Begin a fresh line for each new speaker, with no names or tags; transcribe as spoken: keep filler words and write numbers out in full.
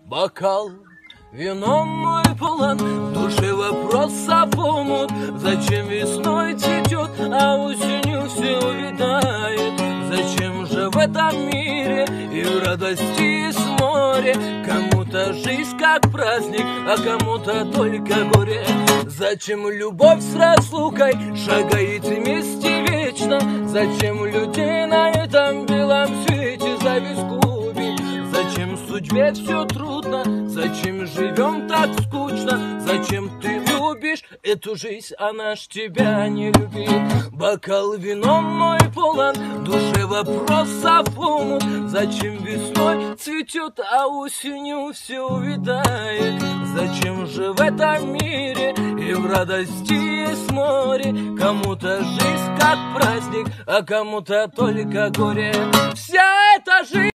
Бокал, вино мой полон, в душе вопроса помут. Зачем весной цветет, а осенью все увядает? Зачем же в этом мире и в радости с моря кому-то жизнь как праздник, а кому-то только горе? Зачем любовь с разлукой шагает вместе вечно? Зачем людей на этом белом свете зависть губит? Зачем судьбе все трудно? Зачем живем так скучно? Зачем ты любишь эту жизнь, она ж тебя не любит? Бокал вином мой полон, в душе вопросов омут. Зачем весной цветет, а осенью все увядает? Зачем же в этом мире и в радости с море кому-то жизнь как праздник, а кому-то только горе? Вся эта жизнь